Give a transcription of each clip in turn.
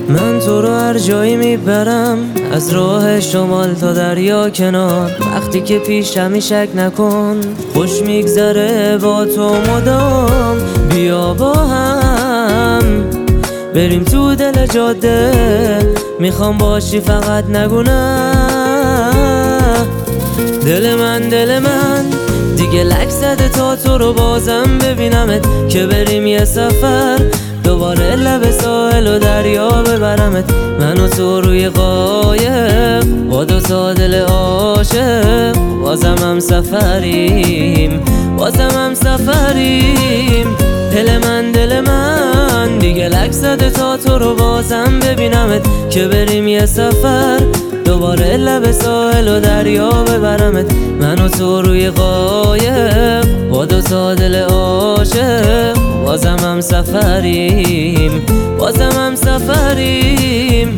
من تو رو هر جایی میبرم، از راه شمال تا دریا کنار. وقتی که پیشمی شک نکن، خوش میگذره با تو مدام. بیا با هم بریم تو دل جاده، میخوام باشی فقط نگو نه. دل من دیگه لک زده تا تو رو بازم ببینمت، که بریم یه سفر دوباره لب ساحل و دریا ببرمت. من و تو روی قایق با دو تا دل عاشق، بازم هم سفریم، بازم هم سفریم. دل من دیگه لک زده تا تو رو بازم ببینمت، که بریم یه سفر دوباره لب ساحل و دریا ببرمت. من و تو روی قایق با دو تا دل عاشق، بازم هم سفریم، بازم هم سفریم.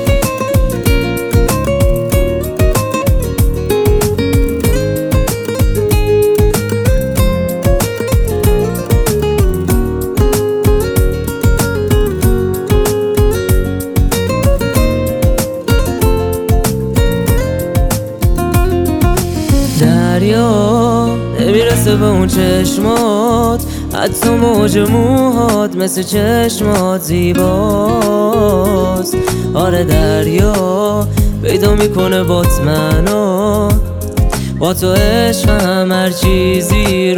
دریا نمیرسه به اون چشمات، حتی موج موهات مثل چشمات زیباست. آره دریا پیدا میکنه بات منو، با تو عشقم هر چیزی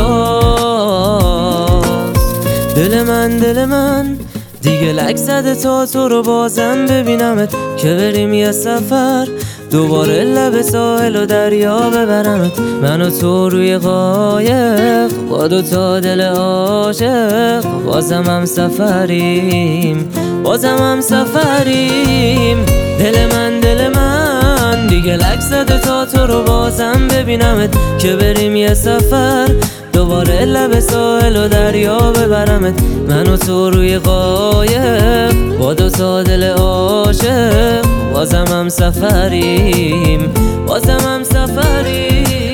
رویاست. دل من دیگه لک زده تا تو رو بازم ببینمت، که بریم یه سفر دوباره لب ساحل و دریا ببرمت. من و تو روی قایق با دو تا دل عاشق، بازم هم سفریم، بازم هم سفریم. دل من دیگه لک زده تا تو رو بازم ببینمت، که بریم یه سفر دوباره لب ساحل و دریا ببرمت. من و تو روی قایق با دو تا دل عاشق، بازم هم سفریم، بازم هم سفریم.